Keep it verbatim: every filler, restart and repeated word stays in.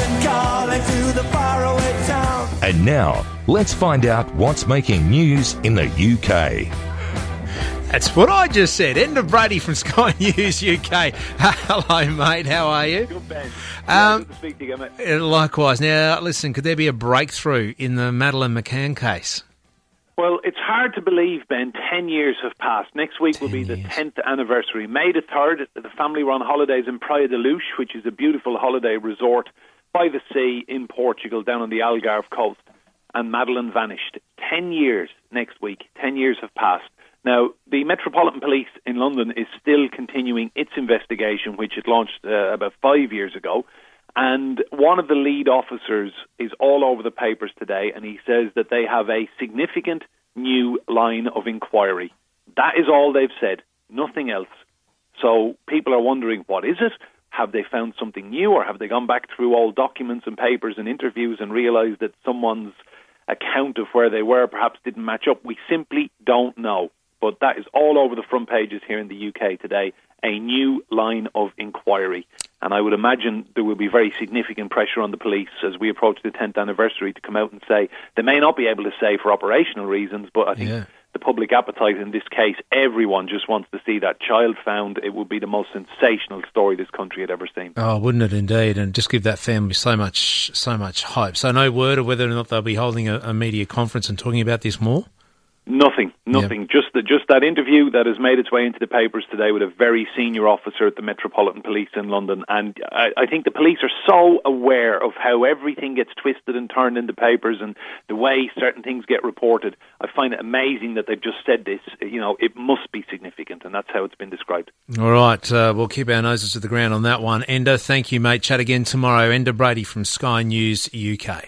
and calling to the faraway town. And now, let's find out what's making news in the U K. That's what I just said. Enda Brady from Sky News U K. Hello, mate. How are you? Good, Ben. Um, good to speak to you again, mate. Likewise. Now, listen, could there be a breakthrough in the Madeleine McCann case? Well, it's hard to believe, Ben. Ten years have passed. Next week will be the tenth anniversary. May the third, the family were on holidays in Praia da Luz, which is a beautiful holiday resort by the sea in Portugal, down on the Algarve coast. And Madeleine vanished. Ten years next week. Ten years have passed. Now, the Metropolitan Police in London is still continuing its investigation, which it launched uh, about five years ago. And one of the lead officers is all over the papers today, and he says that they have a significant new line of inquiry. That is all they've said, nothing else. So people are wondering, what is it? Have they found something new, or have they gone back through all documents and papers and interviews and realised that someone's account of where they were perhaps didn't match up? We simply don't know. But that is all over the front pages here in the U K today, a new line of inquiry. And I would imagine there will be very significant pressure on the police as we approach the tenth anniversary to come out and say, they may not be able to say for operational reasons, but I think yeah. the public appetite in this case, everyone just wants to see that child found. It would be the most sensational story this country had ever seen. Oh, wouldn't it indeed? And just give that family so much so much hope. So no word of whether or not they'll be holding a, a media conference and talking about this more? Nothing, nothing. Yep. Just the, just that interview that has made its way into the papers today with a very senior officer at the Metropolitan Police in London. And I, I think the police are so aware of how everything gets twisted and turned in the papers and the way certain things get reported. I find it amazing that they've just said this. You know, it must be significant, and that's how it's been described. All right, uh, we'll keep our noses to the ground on that one. Enda, thank you, mate. Chat again tomorrow. Enda Brady from Sky News U K.